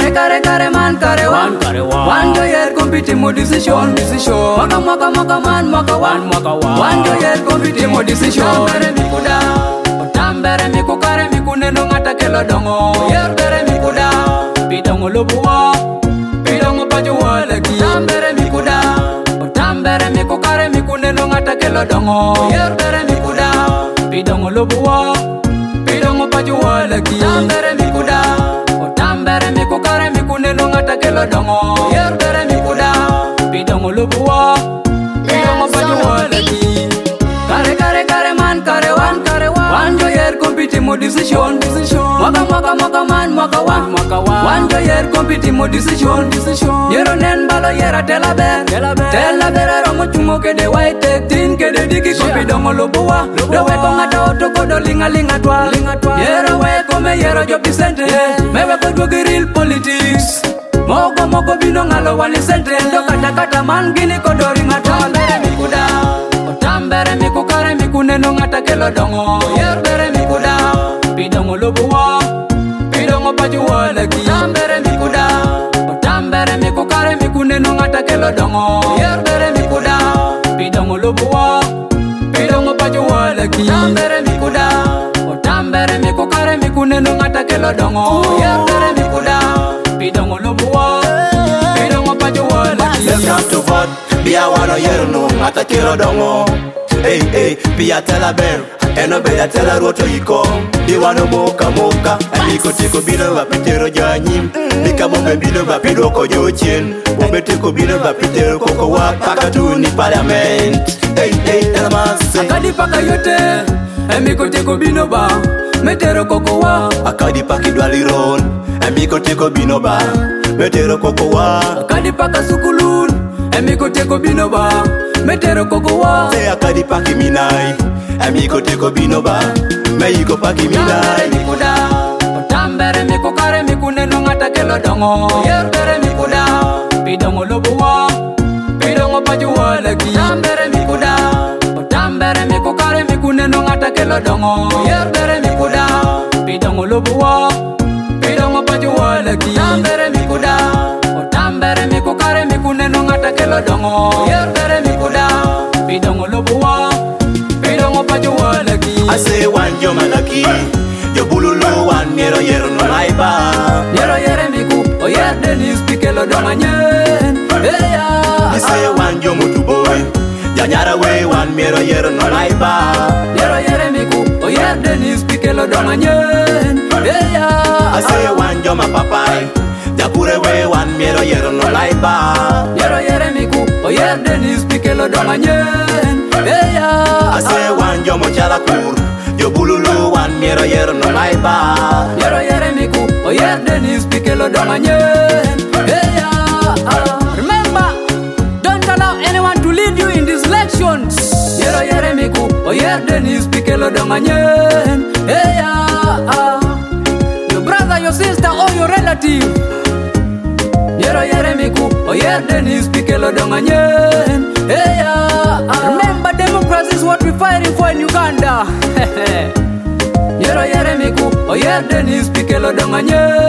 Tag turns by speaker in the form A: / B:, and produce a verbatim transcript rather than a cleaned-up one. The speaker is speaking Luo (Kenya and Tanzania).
A: Kare kare kare man kare wan kare wan. Wan jo yer compete mo decision decision. Maka maka maka man maka wan maka wan. Wan jo yer compete mo decision. Bere mi kuda. Tambere mi ku kare mi ku neno ngata kelo dongo. Yer bere mi kuda. Bidongo lobuwa. Bidongo pajuwa lagi. Tambere mi kuda. Tambere mi ku kare mi ku neno ngata kelo dongo. Yer bere mi kuda. Bidongo lobuwa. Bidongo pajuwa lagi. Tambere mi kuda. Tambere mi ku kare mi ku neno ngata kelo dongo. Yer bere mi kuda. Bidongo lobuwa. Bidongo pajuwa lagi. Kare kare kare man kare wan kare wan. Wan jo yer compete mo decision decision. Maka maka maka man maka wan maka wan. Wan jo yer compete mo decision decision. Yero nen balo yera tela ber tela ber romo chumo kede white tin kede digi kompi dongo lobuwa. Do we ko ngata oto kodo linga linga twa yero we ko me yero jo bisente me we ko do real politics. Mogo mogo bino ngalo wali sente do kata kata man gini ko do ringa twa bere mi kuda. Tambere mi ku kare mi ku neno ngata kelo dongo. Yer bere mi kuda. Bidongo lobuwa. Bidongo pajuwa lagi. Tambere mi kuda. Tambere mi ku kare mi ku neno ngata kelo dongo. Yer bere mi kuda. Bidongo lobuwa. Bidongo pajuwa lagi. Tambere mi kuda. Tambere mi ku kare mi ku neno ngata kelo dongo. Yer bere mi kuda. Bidongo lobuwa. Bidongo pajuwa lagi.
B: Let's come to vote. Be a one year no ngata kelo dongo. Hey hey, be a tell a bear. Eno be a tell a roto iko. Di wano moka moka. Amiko tiko bino va pitero janyim. Nika mombe bino va pido ko jochin. Mombe tiko bino va pitero koko wa pakatu ni parliament. Hey hey, elamase.
A: Akadi paka yote. Amiko tiko bino ba. Metero koko wa.
B: Akadi paki dwali ron. Amiko tiko bino ba. Metero koko wa.
A: Akadi paka sukulun. Amiko tiko bino ba. Metero koko wa.
B: Say akadi paki minai. Amiko tiko bino ba. Meiko paki minai.
A: Mi kuda. Tambere mi ku kare mi ku neno ngata kelo dongo. Yer bere mi kuda. Bidongo lobuwa. Bidongo pajuwa lagi. Tambere mi kuda. Tambere mi ku kare mi ku neno ngata kelo dongo. Yer bere mi kuda. Bidongo lobuwa. Bidongo pajuwa lagi. Tambere mi kuda. Tambere mi ku kare mi ku neno ngata kelo dongo. Yer bere mi kuda. Bidongo lobuwa. Bidongo pajuwa lagi.
B: I say one yo malaki. Yo bululu one yero yero no laiba.
A: Yero yere mi ku. O yer denis pikelo domanyen. Hey ya.
B: I say one yo mutu boy. Ya nyara we one yero yero no laiba.
A: Yero yere mi ku. O yer denis pikelo domanyen. Hey ya.
B: I say one yo ma papai. Ya kure we one yero yero no laiba.
A: Yero yere mi ku. O yer denis pikelo domanyen. Hey ya.
B: I say one yo mo chala kur. Yo bululu one yero yero no laiba.
A: Yero yere mi ku. O yer denis pikelo domanyen. Hey ya. Remember, don't allow anyone to lead you in these elections. Yero yere mi ku. O yer denis pikelo domanyen. Hey ya. Your brother, your sister, or your relative. Yero yere mi ku. O yer denis pikelo domanyen. Hey ya. Remember, democracy is what we're fighting for in Uganda. Yero yere mi ku. O yer denis pikelo domanyen.